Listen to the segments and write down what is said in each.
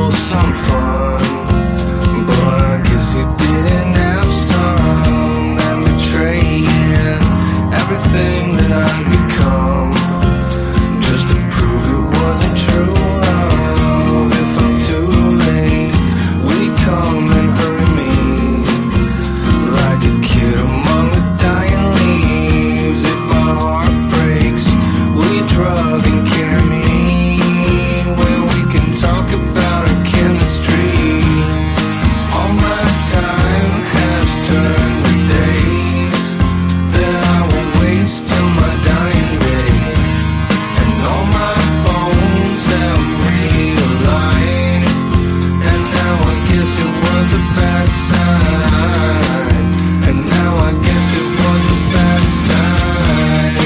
for some fun, but I guess you didn't have some. And betraying everything that I'd become, just to prove it wasn't true love. If I'm too late, will you come and hurry me, like a kid among the dying leaves? If my heart breaks, will you drug and carry me, where we can talk about our chemistry? All my time has turned to days that I will waste till my dying day, and all my bones have realigned, and now I guess it was a bad sign, and now I guess it was a bad sign.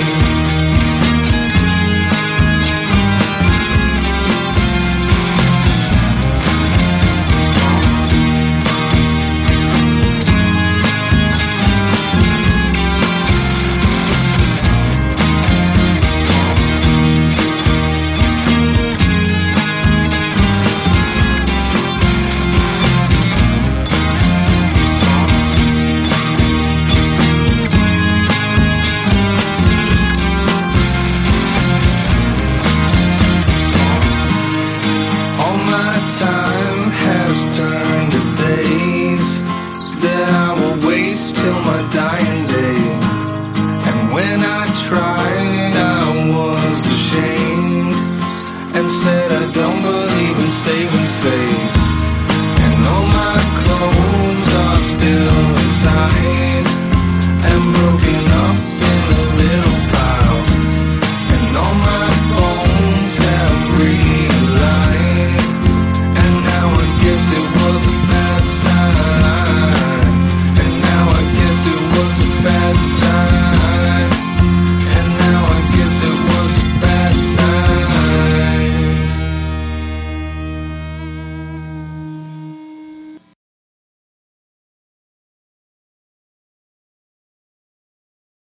All my time has turned to days that I will waste till my dying day. And when I tried, I was ashamed and said I don't